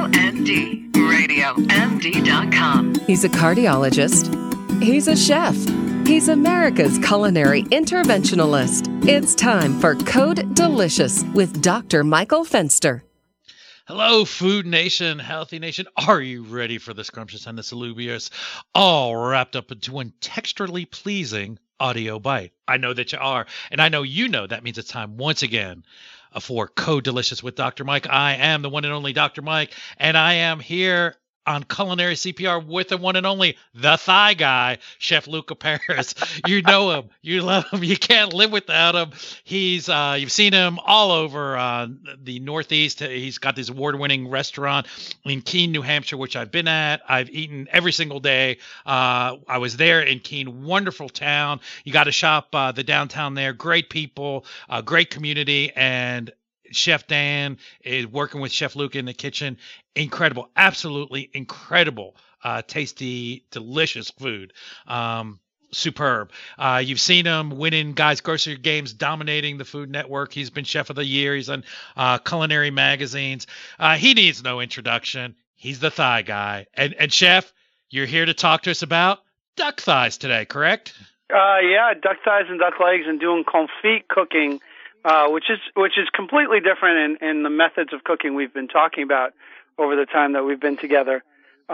RadioMD. He's a cardiologist. He's a chef. He's America's culinary interventionalist. It's time for Code Delicious with Dr. Michael Fenster. Hello, Food Nation, Healthy Nation. Are you ready for the scrumptious and the salubrious, all wrapped up into one texturally pleasing audio bite? I know that you are, and I know you know that means it's time once again for Code Delicious with Dr. Mike. I am the one and only Dr. Mike, and I am here on Culinary CPR with the one and only, the Thigh Guy, Chef Luca Paris. You know him. You love him. You can't live without him. He's you've seen him all over the Northeast. He's got this award-winning restaurant in Keene, New Hampshire, which I've been at. I've eaten every single day. I was there in Keene. Wonderful town. You got to shop the downtown there. Great people, great community, and Chef Dan is working with Chef Luca in the kitchen. Incredible, absolutely incredible, tasty, delicious food. Superb. You've seen him winning Guys Grocery Games, dominating the Food Network. He's been Chef of the Year. He's on culinary magazines. He needs no introduction. He's the Thigh Guy. And Chef, you're here to talk to us about duck thighs today, correct? Yeah, duck thighs and duck legs, and doing confit cooking. Which is completely different in the methods of cooking we've been talking about over the time that we've been together.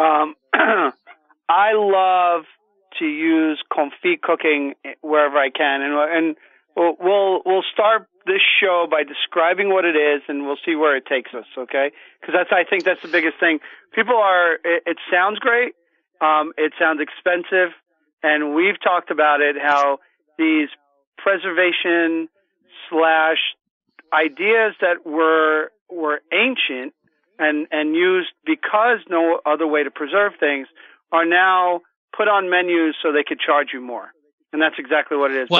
I love to use confit cooking wherever I can, and we'll start this show by describing what it is, and we'll see where it takes us. Okay? Because I think that's the biggest thing. It sounds great, it sounds expensive, and we've talked about it, how these preservation / ideas that were ancient and used because no other way to preserve things are now put on menus so they could charge you more. And that's exactly what it is. Well,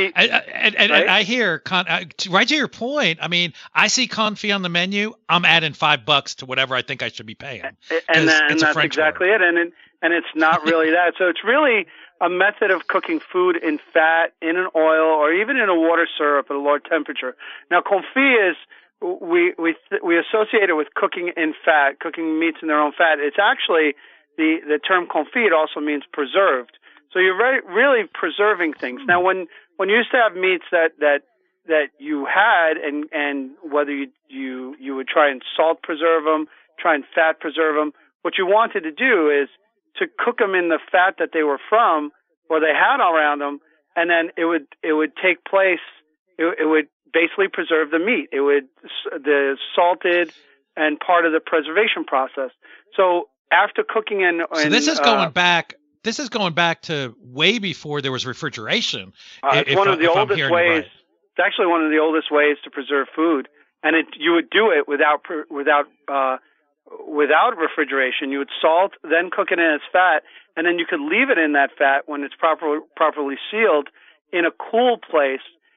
I hear, right to your point, I mean, I see confit on the menu, I'm adding $5 to whatever I think I should be paying. And that's exactly it. And it's not really that. So it's really a method of cooking food in fat, in an oil, or even in a water syrup at a low temperature. Now, confit is, we associate it with cooking in fat, cooking meats in their own fat. It's actually, the term confit also means preserved. So you're really preserving things. Now, when you used to have meats that you had, and whether you would try and salt preserve them, try and fat preserve them, what you wanted to do is to cook them in the fat that they were from, or they had around them, and then it would take place. It would basically preserve the meat. It would the salted and part of the preservation process. So after cooking so this is going back. This is going back to way before there was refrigeration. It's one of the oldest ways. Right. It's actually one of the oldest ways to preserve food, and you would do it without refrigeration. You would salt, then cook it in its fat, and then you could leave it in that fat when it's properly sealed in a cool place.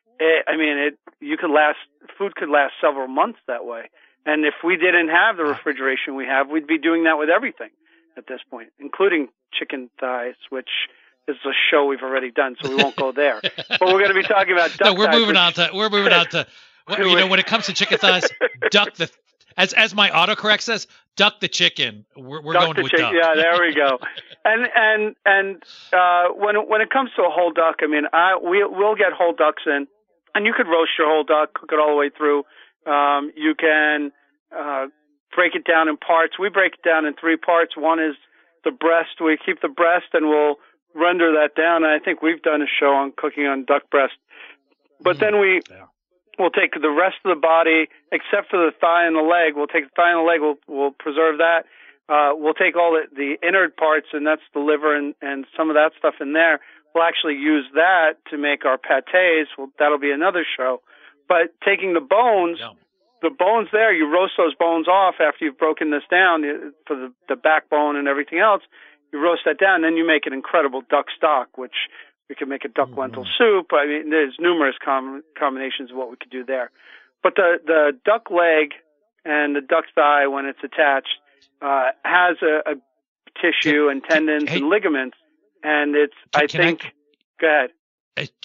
Food could last several months that way. And if we didn't have the refrigeration we have, we'd be doing that with everything at this point, including chicken thighs, which is a show we've already done, so we won't go there. But we're going to be talking about duck thighs. We're moving on to when it comes to chicken thighs, as my autocorrect says, duck the chicken. We're going with duck. Yeah, there we go. And when it comes to a whole duck, I mean, we'll get whole ducks in, and you could roast your whole duck, cook it all the way through. You can break it down in parts. We break it down in 3 parts. One is the breast. We keep the breast, and we'll render that down. And I think we've done a show on cooking on duck breast. But then we'll take the rest of the body, except for the thigh and the leg. We'll take the thigh and the leg. We'll preserve that. We'll take all the innard parts, and that's the liver and some of that stuff in there. We'll actually use that to make our pâtés. That'll be another show. But taking the bones, there, you roast those bones off after you've broken this down for the backbone and everything else. You roast that down, and then you make an incredible duck stock, which we can make a duck lentil soup. I mean, there's numerous combinations of what we could do there. But the duck leg and the duck thigh, when it's attached, has a tissue and tendons and ligaments, and it's. Go ahead. Hey, Chef,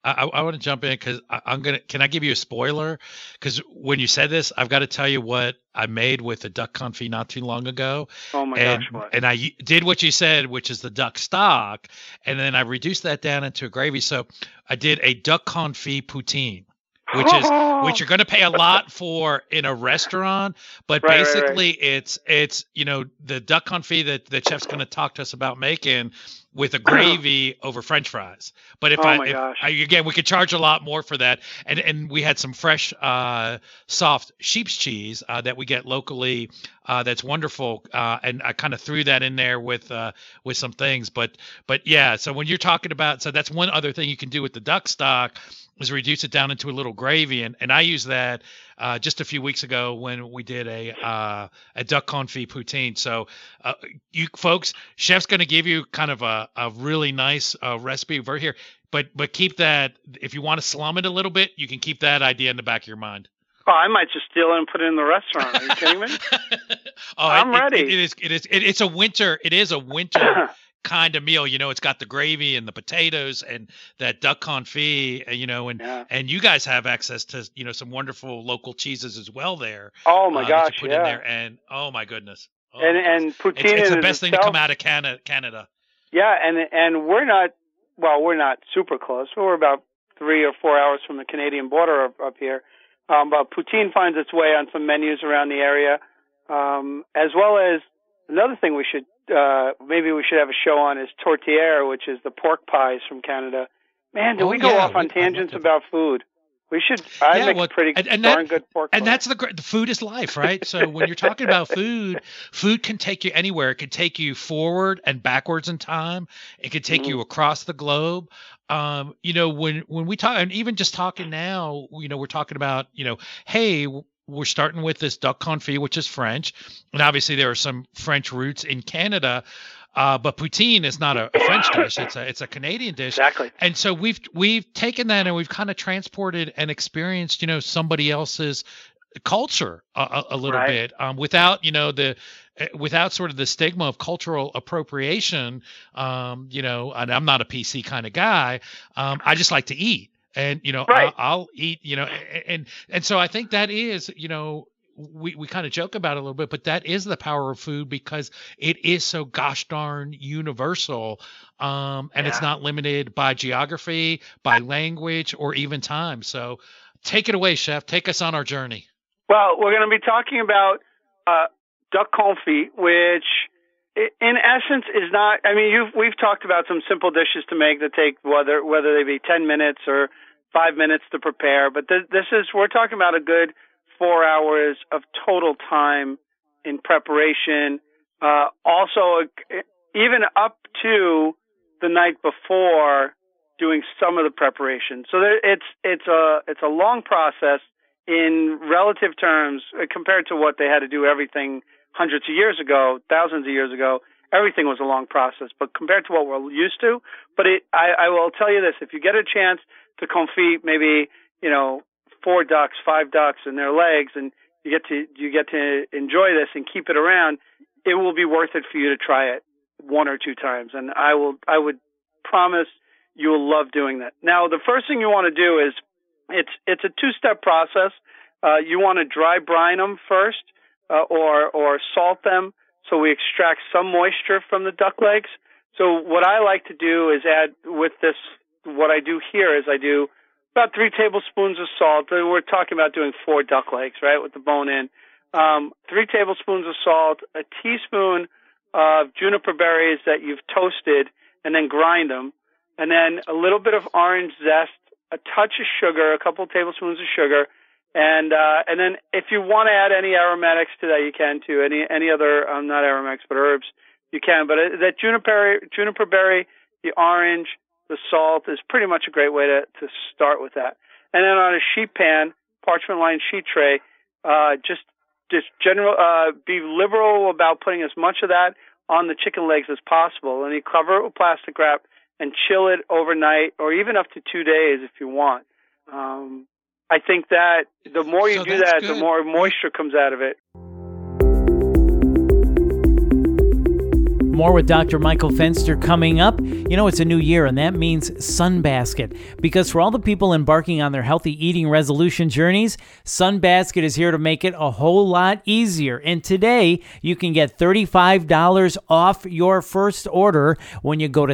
I want to jump in because can I give you a spoiler? Because when you said this, I've got to tell you what I made with the duck confit not too long ago. Oh my gosh, what? And I did what you said, which is the duck stock, and then I reduced that down into a gravy. So I did a duck confit poutine, which you're going to pay a lot for in a restaurant, but basically right. it's the duck confit that the chef's going to talk to us about making with a gravy over French fries. But if again, we could charge a lot more for that. And we had some fresh soft sheep's cheese that we get locally. That's wonderful. And I kind of threw that in there with some things. But yeah, so when you're talking about, so that's one other thing you can do with the duck stock is reduce it down into a little gravy. And I used that just a few weeks ago when we did a duck confit poutine. So you folks, chef's going to give you kind of a really nice recipe over here, but keep that, if you want to slum it a little bit, you can keep that idea in the back of your mind. Oh, I might just steal it and put it in the restaurant. Are you kidding me? I'm ready. It's a winter kind of meal. It's got the gravy and the potatoes and that duck confit, and you guys have access to, some wonderful local cheeses as well there. Oh my gosh. Put in there, and oh my goodness. And poutine it's the best thing to come out of Canada. Yeah. And we're not super close. We're about 3 or 4 hours from the Canadian border up here. But poutine finds its way on some menus around the area. As well as another thing maybe we should have a show on is tourtière, which is the pork pies from Canada. Man, we go off on tangents about food? We should. I make a pretty darn good pork pie. And that's the food is life, right? So when you're talking about food can take you anywhere. It could take you forward and backwards in time. It could take you across the globe. When we talk, and even just talking now, we're talking about, hey, we're starting with this duck confit, which is French, and obviously there are some French roots in Canada, but poutine is not a French dish; it's a Canadian dish. Exactly. And so we've taken that and we've kind of transported and experienced, somebody else's culture a little bit, without without sort of the stigma of cultural appropriation. And I'm not a PC kind of guy. I just like to eat. And, I'll eat, and so I think that is, we kind of joke about it a little bit, but that is the power of food because it is so gosh darn universal. And it's not limited by geography, by language, or even time. So take it away, chef. Take us on our journey. Well, we're going to be talking about duck confit, which in essence is not, we've talked about some simple dishes to make that take whether they be 10 minutes or 5 minutes to prepare, but we're talking about a good 4 hours of total time in preparation. Also, even up to the night before doing some of the preparation. So it's a long process in relative terms compared to what they had to do everything hundreds of years ago, thousands of years ago. Everything was a long process, but compared to what we're used to. But I will tell you this: if you get a chance to confit maybe 4 ducks, 5 ducks, and their legs, and you get to enjoy this and keep it around, it will be worth it for you to try it 1 or 2 times. And I would promise you will love doing that. Now, the first thing you want to do is it's a 2-step process. You want to dry brine them first, or salt them. So we extract some moisture from the duck legs. So what I like to do is add with this, what I do here is I do about 3 tablespoons of salt. We're talking about doing 4 duck legs, right, with the bone in. 3 tablespoons of salt, a teaspoon of juniper berries that you've toasted and then grind them, and then a little bit of orange zest, a touch of sugar, a couple tablespoons of sugar, and then if you want to add any aromatics to that, you can too. Any other, not aromatics, but herbs, you can. But that juniper berry, the orange, the salt is pretty much a great way to start with that. And then on a sheet pan, parchment lined sheet tray, just be liberal about putting as much of that on the chicken legs as possible. And you cover it with plastic wrap and chill it overnight or even up to 2 days if you want. I think that the more you do that, the more moisture comes out of it. More with Dr. Michael Fenster coming up. You know, it's a new year, and that means Sunbasket. Because for all the people embarking on their healthy eating resolution journeys, Sunbasket is here to make it a whole lot easier. And today, you can get $35 off your first order when you go to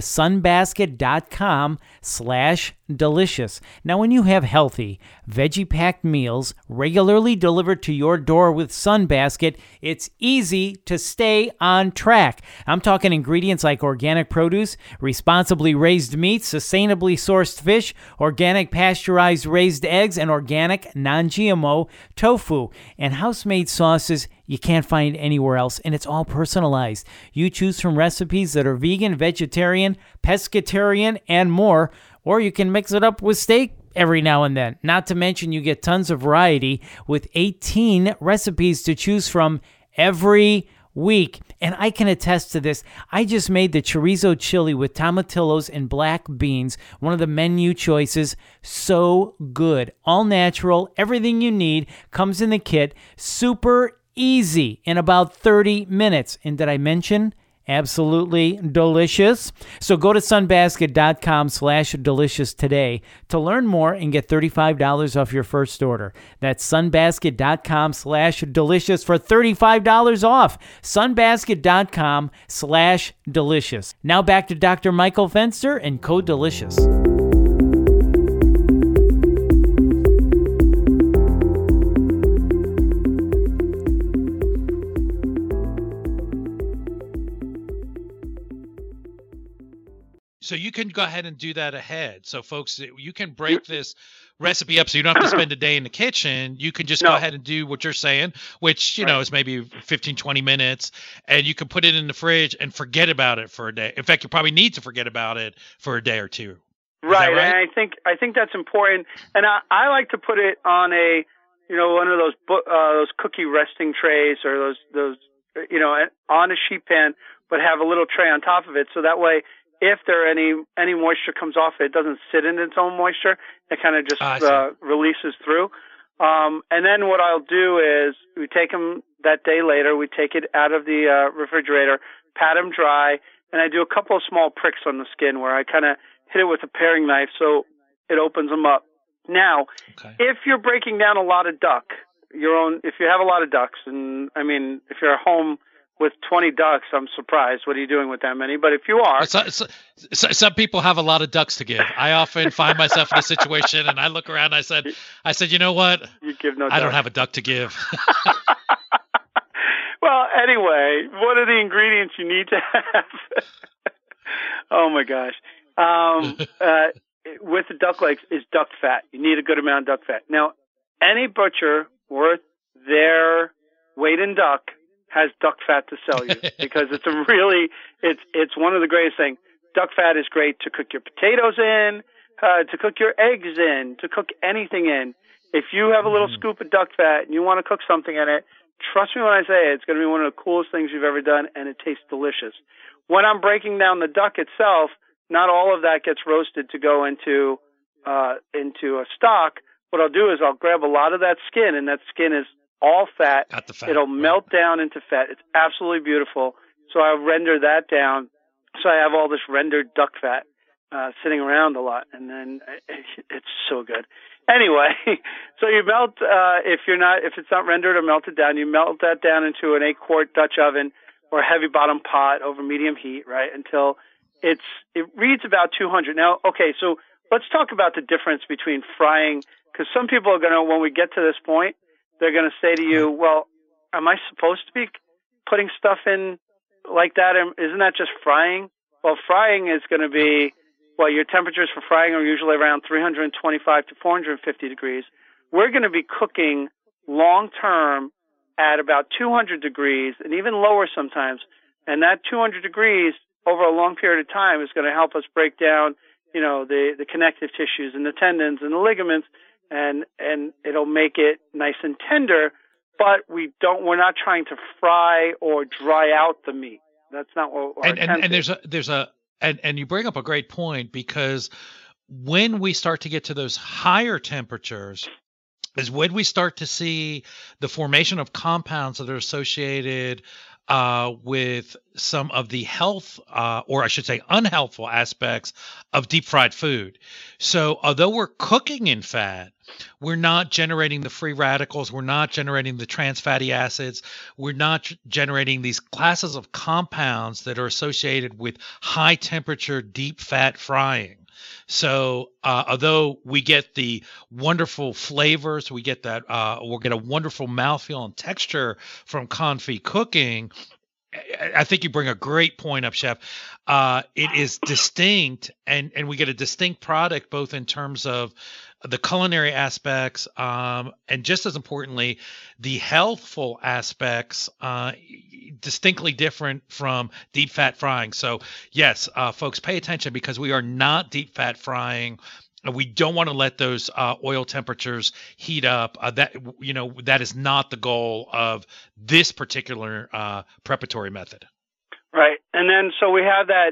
sunbasket.com/delicious. Now, when you have healthy, veggie-packed meals regularly delivered to your door with Sunbasket, it's easy to stay on track. I'm talking ingredients like organic produce, responsibly raised meats, sustainably sourced fish, organic pasteurized raised eggs, and organic non-GMO tofu, and house-made sauces you can't find anywhere else, and it's all personalized. You choose from recipes that are vegan, vegetarian, pescatarian, and more, or you can mix it up with steak every now and then. Not to mention you get tons of variety with 18 recipes to choose from every week. And I can attest to this. I just made the chorizo chili with tomatillos and black beans, one of the menu choices. So good. All natural. Everything you need comes in the kit. Super easy in about 30 minutes. And did I mention absolutely delicious? So go to sunbasket.com/delicious today to learn more and get $35 off your first order. That's sunbasket.com/delicious for $35 off. Sunbasket.com/delicious. Now back to Dr. Michael Fenster and Code Delicious. So you can go ahead and do that ahead. So folks, you can break this recipe up so you don't have to spend a day in the kitchen. You can just go ahead and do what you're saying, which, you know, is maybe 15, 20 minutes, and you can put it in the fridge and forget about it for a day. In fact, you probably need to forget about it for a day or two. Right. And I think that's important. And I like to put it on a, you know, one of those cookie resting trays, or those, you know, on a sheet pan, but have a little tray on top of it. So that way, if there any moisture comes off it doesn't sit in its own moisture. It kind of just releases through. And then what I'll do is we take them that day later. We take it out of the refrigerator, pat them dry, and I do a couple of small pricks on the skin where I kind of hit it with a paring knife so it opens them up. Now, if you're breaking down a lot of duck, if you have a lot of ducks, and I mean, if you're at home with 20 ducks, I'm surprised. What are you doing with that many? But if you are... Some people have a lot of ducks to give. I often find myself in a situation, and I look around and I said, you know what? You give no I don't have a duck to give. Well, anyway, what are the ingredients you need to have? Oh, my gosh. With the duck legs is duck fat. You need a good amount of duck fat. Now, any butcher worth their weight in duck has duck fat to sell you, because it's it's one of the greatest things. Duck fat is great to cook your potatoes in, to cook your eggs in, to cook anything in. If you have a little scoop of duck fat and you want to cook something in it, trust me when I say it's going to be one of the coolest things you've ever done, and it tastes delicious. When I'm breaking down the duck itself, not all of that gets roasted to go into a stock. What I'll do is I'll grab a lot of that skin, and that skin is all fat. It'll melt down into fat. It's absolutely beautiful. So I render that down. So I have all this rendered duck fat sitting around a lot, and then it's so good. Anyway, so you melt if it's not rendered or melted down, you melt that down into an 8-quart Dutch oven or a heavy bottom pot over medium heat, right, until it reads about 200. Now, okay, so let's talk about the difference between frying, because some people are going to, when we get to this point, they're going to say to you, well, am I supposed to be putting stuff in like that? Isn't that just frying? Well, frying is going to be, your temperatures for frying are usually around 325 to 450 degrees. We're going to be cooking long term at about 200 degrees and even lower sometimes. And that 200 degrees over a long period of time is going to help us break down, you know, the connective tissues and the tendons and the ligaments. And it'll make it nice and tender, but we're not trying to fry or dry out the meat. That's not what our and you bring up a great point, because when we start to get to those higher temperatures is when we start to see the formation of compounds that are associated with some of the health, or I should say unhealthful aspects of deep fried food. So although we're cooking in fat, we're not generating the free radicals. We're not generating the trans fatty acids. We're not generating these classes of compounds that are associated with high temperature, deep fat frying. So although we get the wonderful flavors, we get that we'll get a wonderful mouthfeel and texture from confit cooking. I think you bring a great point up, Chef. It is distinct, and we get a distinct product both in terms of the culinary aspects, and just as importantly, the healthful aspects, distinctly different from deep fat frying. So yes, folks, pay attention because we are not deep fat frying. We don't want to let those oil temperatures heat up. That is not the goal of this particular preparatory method. Right, and then so we have that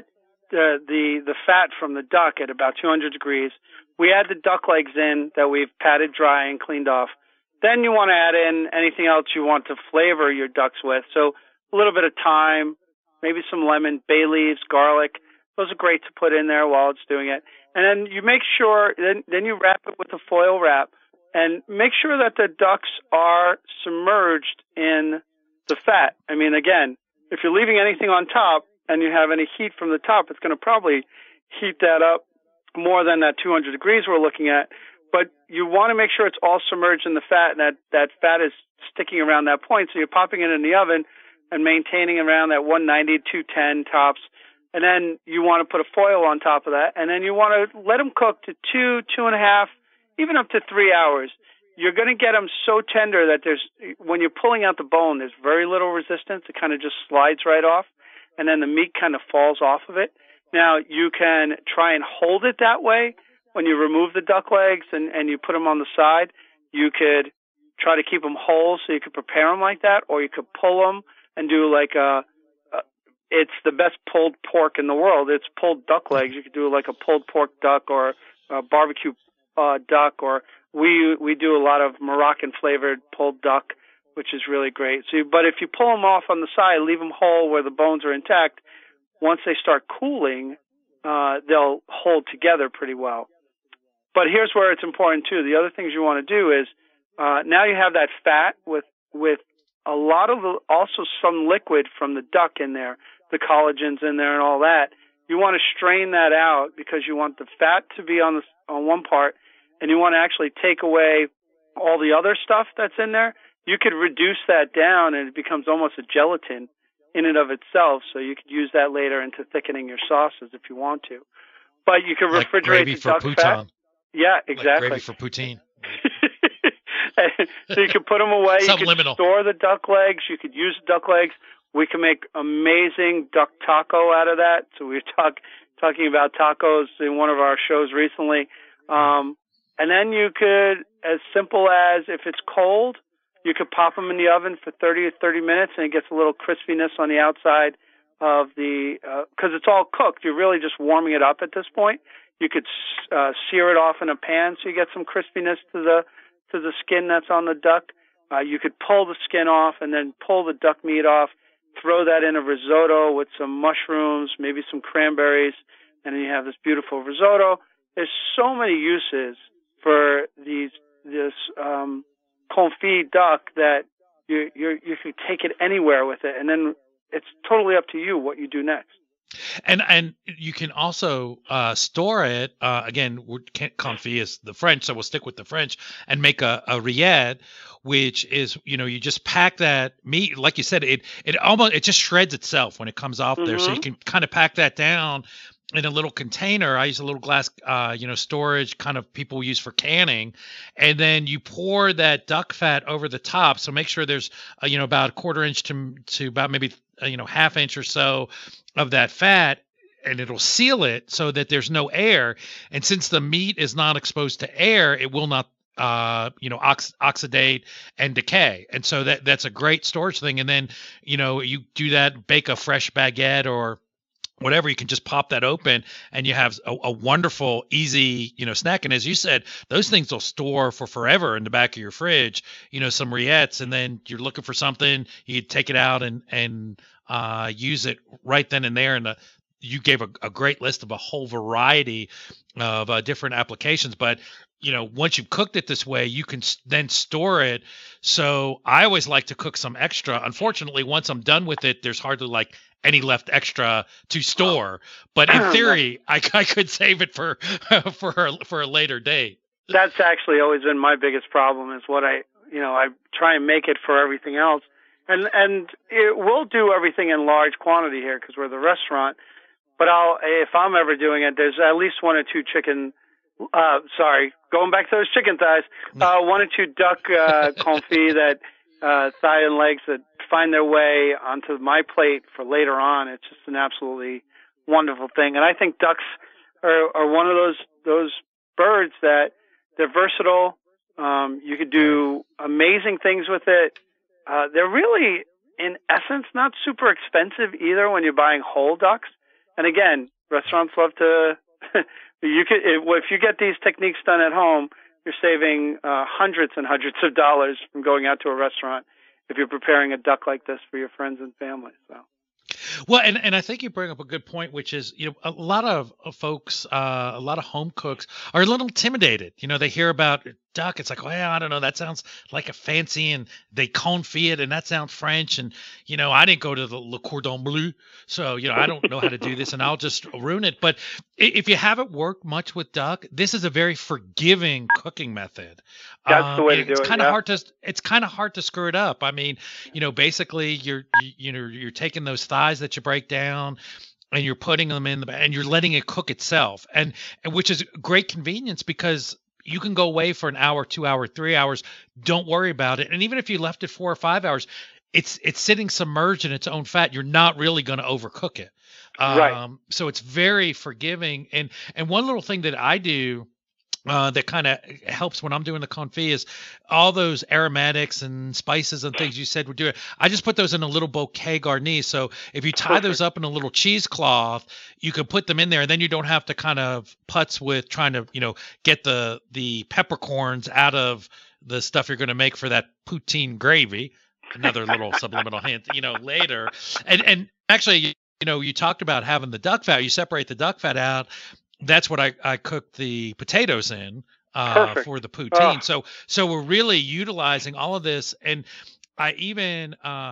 the fat from the duck at about 200 degrees. We add the duck legs in that we've patted dry and cleaned off. Then you want to add in anything else you want to flavor your ducks with. So a little bit of thyme, maybe some lemon, bay leaves, garlic. Those are great to put in there while it's doing it. And then you make sure, then you wrap it with a foil wrap and make sure that the ducks are submerged in the fat. I mean, again, if you're leaving anything on top and you have any heat from the top, it's going to probably heat that up more than that 200 degrees we're looking at. But you want to make sure it's all submerged in the fat and that fat is sticking around that point. So you're popping it in the oven and maintaining around that 190, 210 tops. And then you want to put a foil on top of that. And then you want to let them cook to 2.5, even up to 3 hours. You're going to get them so tender that when you're pulling out the bone, there's very little resistance. It kind of just slides right off. And then the meat kind of falls off of it. Now, you can try and hold it that way when you remove the duck legs and you put them on the side. You could try to keep them whole so you could prepare them like that, or you could pull them and do like it's the best pulled pork in the world. It's pulled duck legs. You could do like a pulled pork duck or a barbecue duck, or we do a lot of Moroccan flavored pulled duck, which is really great. But if you pull them off on the side, leave them whole where the bones are intact, once they start cooling, they'll hold together pretty well. But here's where it's important too. The other things you want to do is now you have that fat with a lot of also some liquid from the duck in there, the collagens in there and all that. You want to strain that out because you want the fat to be on one part, and you want to actually take away all the other stuff that's in there. You could reduce that down, and it becomes almost a gelatin in and of itself, so you could use that later into thickening your sauces if you want to. But you can refrigerate the duck fat. Yeah, exactly. Like gravy for poutine. So you can put them away. Subliminal. You can store the duck legs. You could use duck legs. We can make amazing duck taco out of that. So we were talking about tacos in one of our shows recently. And then you could, as simple as if it's cold, you could pop them in the oven for 30 minutes, and it gets a little crispiness on the outside of the, because it's all cooked. You're really just warming it up at this point. You could sear it off in a pan so you get some crispiness to the skin that's on the duck. You could pull the skin off and then pull the duck meat off, throw that in a risotto with some mushrooms, maybe some cranberries, and then you have this beautiful risotto. There's so many uses for this confit duck that you can take it anywhere with it, and then it's totally up to you what you do next. And you can also store it. Again, confit is the French, so we'll stick with the French and make a rillette, which is, you just pack that meat, like you said, it just shreds itself when it comes off there. So you can kind of pack that down in a little container. I use a little glass, storage kind of people use for canning, and then you pour that duck fat over the top. So make sure there's, about a quarter inch to about maybe, half inch or so of that fat, and it'll seal it so that there's no air. And since the meat is not exposed to air, it will not, oxidate and decay. And so that's a great storage thing. And then, you do that, bake a fresh baguette or whatever, you can just pop that open and you have a wonderful, easy, snack. And as you said, those things will store for forever in the back of your fridge, some rillettes, and then you're looking for something, you take it out and use it right then and there. And you gave a great list of a whole variety of different applications, but once you've cooked it this way, you can then store it. So I always like to cook some extra. Unfortunately, once I'm done with it, there's hardly like any left extra to store. But in theory, I could save it for a later date. That's actually always been my biggest problem, is what I try and make it for everything else. And we'll do everything in large quantity here because we're the restaurant. But if I'm ever doing it, there's at least one or two chicken. Going back to those chicken thighs, one or two duck confit that thigh and legs that find their way onto my plate for later on. It's just an absolutely wonderful thing. And I think ducks are one of those birds that they're versatile. You could do amazing things with it. They're really, in essence, not super expensive either when you're buying whole ducks. And again, restaurants love to. If you get these techniques done at home, you're saving hundreds and hundreds of dollars from going out to a restaurant if you're preparing a duck like this for your friends and family. So. Well, and I think you bring up a good point, which is, a lot of folks, a lot of home cooks are a little intimidated. They hear about duck. It's like, well, I don't know. That sounds like a fancy, and they confit it, and that sounds French. And, I didn't go to the Le Cordon Bleu. So, I don't know how to do this, and I'll just ruin it. But if you haven't worked much with duck, this is a very forgiving cooking method. That's the way to do it. It's kind of hard to screw it up. I mean, basically you're taking those thighs that you break down and you're putting them in and you're letting it cook itself. And which is great convenience because you can go away for an hour, 2 hours, 3 hours. Don't worry about it. And even if you left it 4 or 5 hours, it's sitting submerged in its own fat. You're not really going to overcook it. Right. So it's very forgiving. And one little thing that I do that kind of helps when I'm doing the confit is all those aromatics and spices and things you said would do it. I just put those in a little bouquet garni. So if you tie those up in a little cheesecloth, you can put them in there, and then you don't have to kind of putz with trying to, get the peppercorns out of the stuff you're going to make for that poutine gravy. Another little subliminal hint, later. And actually, you talked about having the duck fat. You separate the duck fat out. That's what I cooked the potatoes in for the poutine. So we're really utilizing all of this. And I even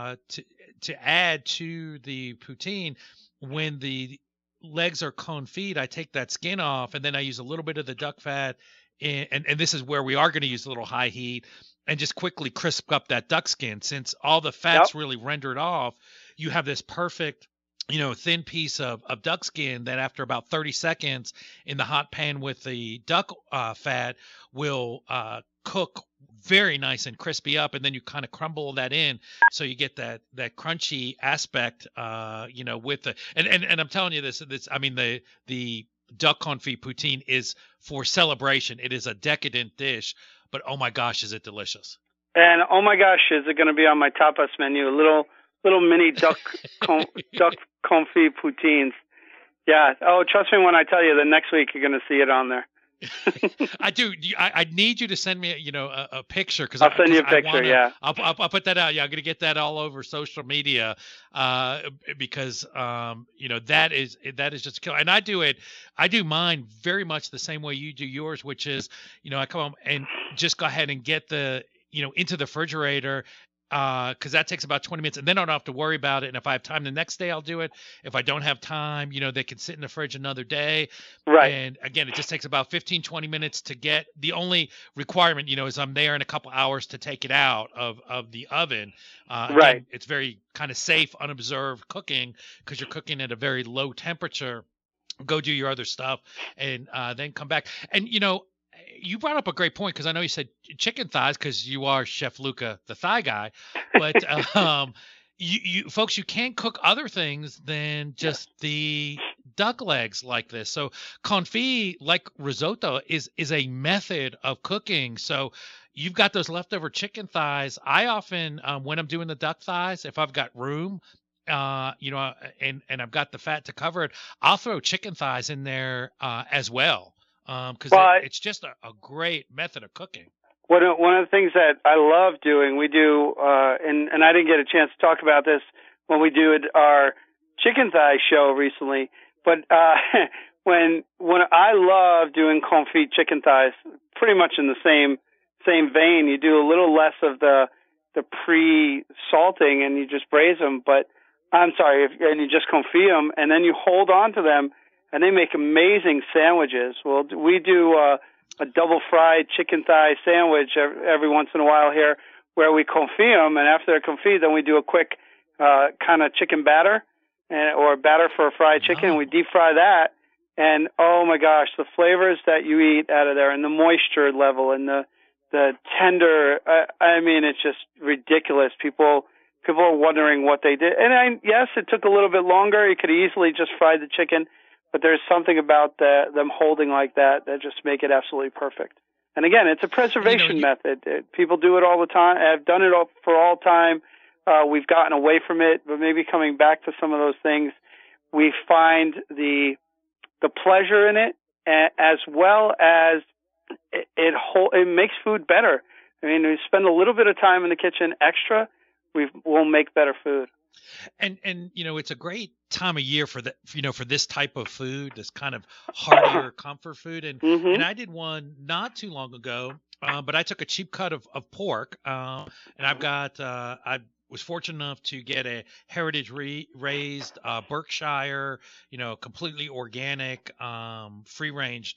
to add to the poutine, when the legs are confit, I take that skin off, and then I use a little bit of the duck fat. And this is where we are going to use a little high heat and just quickly crisp up that duck skin. Since all the fat's really rendered off, you have this perfect thin piece of duck skin that after about 30 seconds in the hot pan with the duck fat will cook very nice and crispy up. And then you kind of crumble that in. So you get that crunchy aspect, with the, and I'm telling you this, I mean, the duck confit poutine is for celebration. It is a decadent dish, but oh my gosh, is it delicious. And oh my gosh, is it going to be on my tapas menu? A little mini duck confit poutines. Yeah. Oh, trust me when I tell you that next week you're going to see it on there. I do. I need you to send me, a picture because I'll send you a picture. Yeah, I'll put that out. Yeah, I'm going to get that all over social media because that is just a killer. And I do mine very much the same way you do yours, which is I come home and just go ahead and get the into the refrigerator. Because that takes about 20 minutes, and then I don't have to worry about it. And if I have time the next day, I'll do it. If I don't have time, they can sit in the fridge another day. Right. And again, it just takes about 15, 20 minutes to get. The only requirement, is I'm there in a couple hours to take it out of the oven. Right. Again, it's very kind of safe, unobserved cooking because you're cooking at a very low temperature. Go do your other stuff and then come back. And, you brought up a great point because I know you said chicken thighs because you are Chef Luca, the thigh guy, but you folks, you can't cook other things than just the duck legs like this. So confit, like risotto, is a method of cooking. So you've got those leftover chicken thighs. I often, when I'm doing the duck thighs, if I've got room, and I've got the fat to cover it, I'll throw chicken thighs in there as well, because it's just a great method of cooking. One of the things that I love doing, we do, and I didn't get a chance to talk about this when we did our chicken thigh show recently, but when I love doing confit chicken thighs, pretty much in the same vein. You do a little less of the pre-salting and you just braise them, and you just confit them, and then you hold on to them, and they make amazing sandwiches. Well, we do a double fried chicken thigh sandwich every once in a while here, where we confit them, and after they're confit, then we do a quick kind of chicken batter, or batter for a fried chicken, and we deep fry that. And oh my gosh, the flavors that you eat out of there, and the moisture level, and the tender, I mean, it's just ridiculous. People are wondering what they did. And yes, it took a little bit longer. You could easily just fry the chicken, but there's something about them holding like that just make it absolutely perfect. And again, it's a preservation method. People do it all the time. I've done it for all time. We've gotten away from it, but maybe coming back to some of those things, we find the pleasure in it, as well as it makes food better. I mean, we spend a little bit of time in the kitchen extra, we'll make better food. And it's a great time of year for this type of food, this kind of heartier comfort food. And and I did one not too long ago, but I took a cheap cut of pork, and I've got I was fortunate enough to get a heritage raised Berkshire, completely organic, free ranged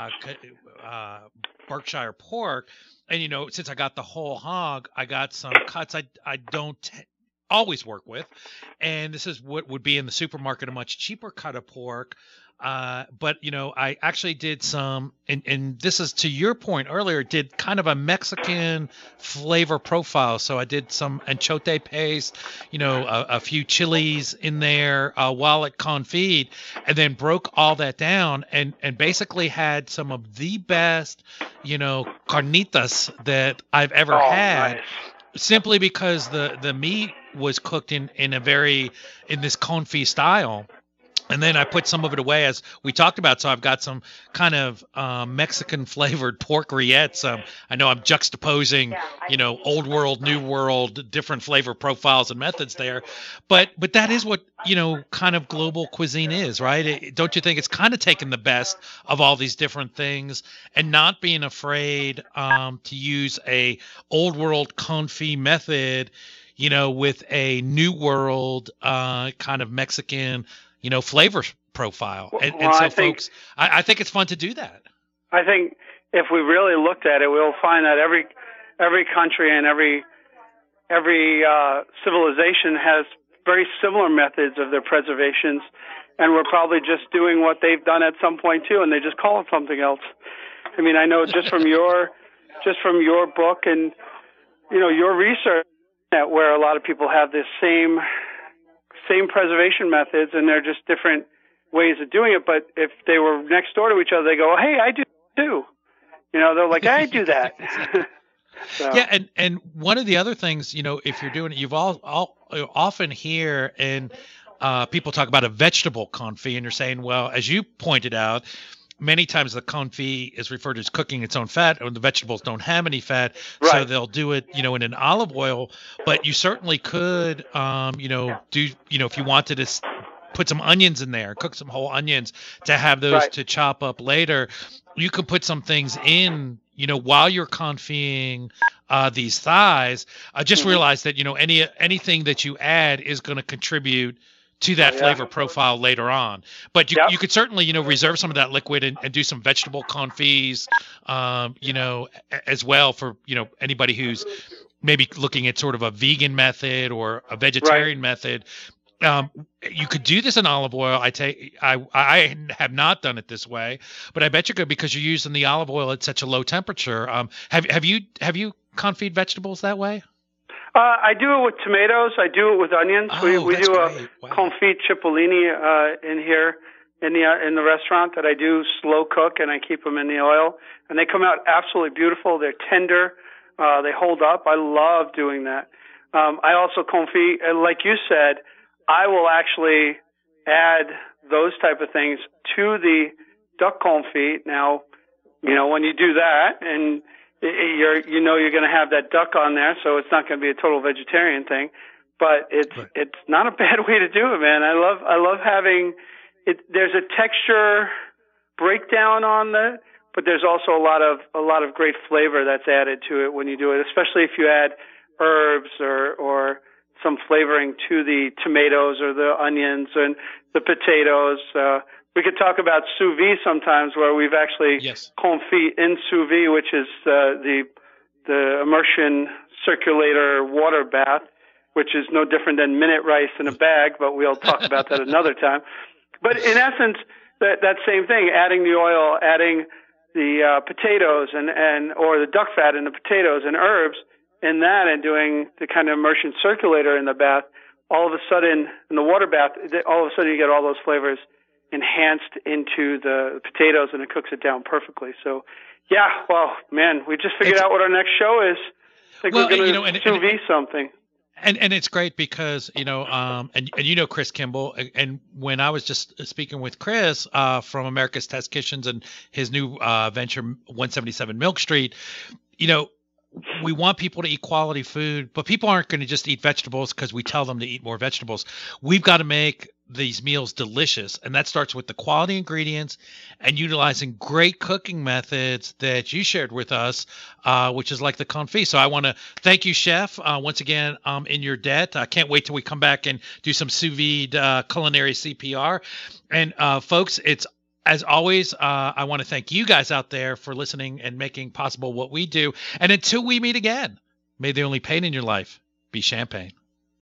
Berkshire pork. And since I got the whole hog, I got some cuts I don't always work with, and this is what would be in the supermarket, a much cheaper cut of pork. But I actually did some, and this is to your point earlier, did kind of a Mexican flavor profile. So I did some anchote paste, a few chilies in there while it confit, and then broke all that down and basically had some of the best, carnitas that I've ever had. Nice. Simply because the meat was cooked in this confit style. And then I put some of it away, as we talked about. So I've got some kind of Mexican flavored pork rillettes. I know I'm juxtaposing, old world, new world, different flavor profiles and methods there. But that is what, kind of global cuisine is, right? Don't you think it's kind of taking the best of all these different things and not being afraid to use a old world confit method, with a new world kind of Mexican flavor profile. And so I think it's fun to do that. I think if we really looked at it, we'll find that every country and every civilization has very similar methods of their preservations, and we're probably just doing what they've done at some point too, and they just call it something else. I mean, I know just from your book and your research, where a lot of people have this same preservation methods, and they're just different ways of doing it. But if they were next door to each other, they go, "Hey, I do too." They're like, "I do that." So. Yeah, and one of the other things, if you're doing it, you've often hear and people talk about a vegetable confit, and you're saying, well, as you pointed out, many times the confit is referred to as cooking its own fat, or the vegetables don't have any fat, right. So they'll do it, in an olive oil. But you certainly could, do, if you wanted to put some onions in there, cook some whole onions to have those right. to chop up later. You could put some things in, while you're confiting these thighs. Just realize that, anything that you add is going to contribute to that flavor profile later on. But you could certainly, reserve some of that liquid and do some vegetable confits, as well for, anybody who's maybe looking at sort of a vegan method or a vegetarian method. You could do this in olive oil. I have not done it this way, but I bet you could, because you're using the olive oil at such a low temperature. Have you confit vegetables that way? I do it with tomatoes. I do it with onions. We do a confit cipollini in here in the restaurant that I do slow cook, and I keep them in the oil, and they come out absolutely beautiful. They're tender. They hold up. I love doing that. I also confit, like you said, I will actually add those type of things to the duck confit. Now, when you do that, and you're going to have that duck on there, so it's not going to be a total vegetarian thing. But it's not a bad way to do it, man. I love having it. There's a texture breakdown on that, but there's also a lot of great flavor that's added to it when you do it, especially if you add herbs or some flavoring to the tomatoes or the onions and the potatoes. We could talk about sous vide sometimes, where we've actually confit in sous vide, which is the immersion circulator water bath, which is no different than minute rice in a bag, but we'll talk about that another time. But in essence, that same thing, adding the oil, adding the potatoes and or the duck fat in the potatoes and herbs in that, and doing the kind of immersion circulator in the bath, all of a sudden, in the water bath, all of a sudden you get all those flavors enhanced into the potatoes, and it cooks it down perfectly. So, yeah, well, man, we just figured out what our next show is. I think we're going to sous vide something. And it's great because, and Chris Kimball, and when I was just speaking with Chris from America's Test Kitchens and his new venture, 177 Milk Street, we want people to eat quality food, but people aren't going to just eat vegetables because we tell them to eat more vegetables. We've got to make these meals delicious, and that starts with the quality ingredients and utilizing great cooking methods that you shared with us, which is like the confit. So I want to thank you, Chef. Once again, in your debt. I can't wait till we come back and do some sous vide culinary CPR. And folks, it's as always, I want to thank you guys out there for listening and making possible what we do. And until we meet again, may the only pain in your life be champagne.